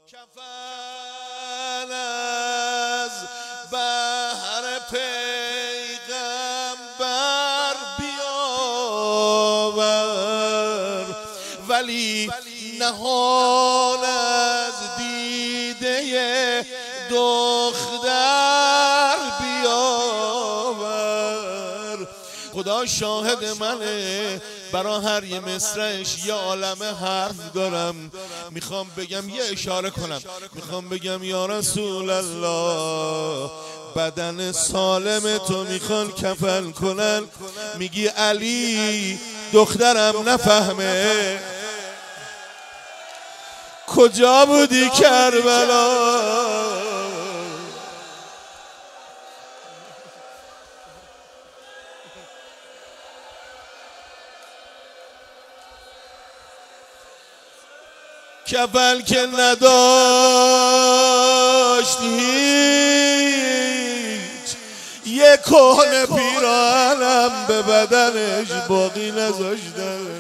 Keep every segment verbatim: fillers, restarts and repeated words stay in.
کفن از بهر پیغمبر بیاور، ولی نهان از دیده دختر بیاور. خدا شاهد منه، برا هر یه مصرعش یه عالم حرف دارم. میخوام بگم یه اشاره کنم، میخوام بگم یا رسول الله بدن سالم تو میخوان کفن کنن، میگی علی دخترم نفهمه. کجا بودی کربلا؟ کفن که نداشت هیچ، یه کهنه پیراهنم به بدنش باقی نذاشتن.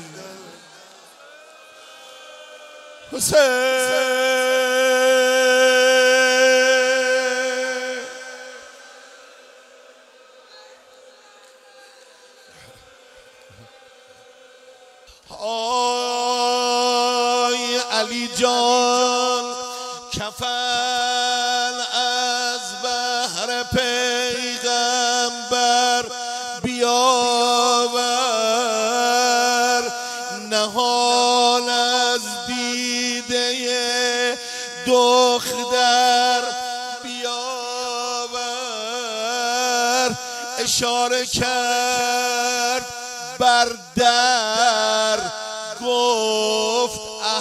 حسین آی علی جان، کفن از بهر پیغمبر بیاور، نهان از دیده دختر بیاور. اشاره کرد بر در، گفت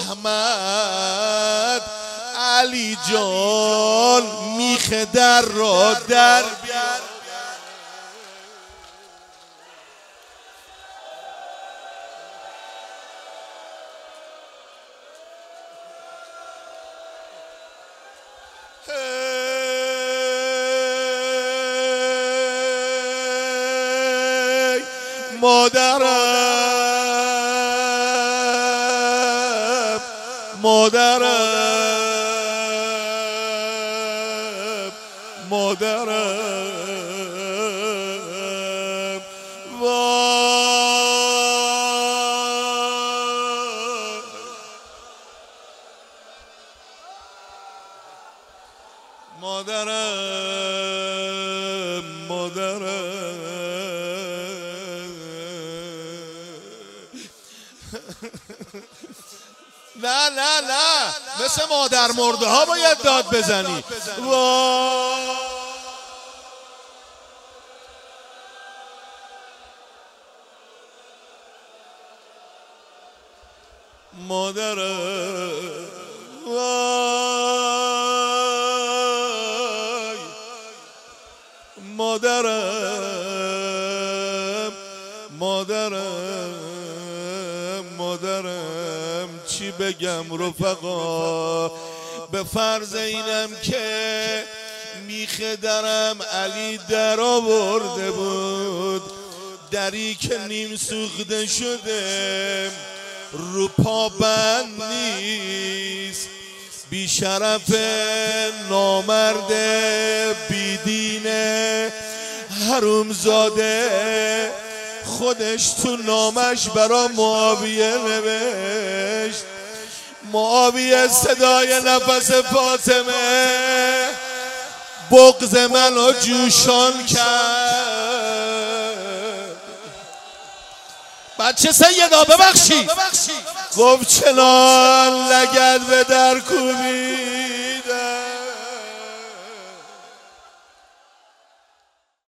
احمد علی جان میخ در را در بیار. مادرم مادرم مادرم وای مادرم مادرم نه نه نه، مثل مادر مرده ها باید داد بزنی. وای مادرم وای مادرم مادرم مادرم. چی بگم رفقا، به فرض اینم که میخ درم علی در آورده بود، دری که نیم سوخته شده رو پا بند نیست، بی شرف نامرد بیدینه حروم زاده خودش تو نامش برا معاویه نوشت. معاویه صدای نفس فاطمه بغض منو جوشان کرد. بچه سیدا ببخشید، گفت چنان لگد به در کوبی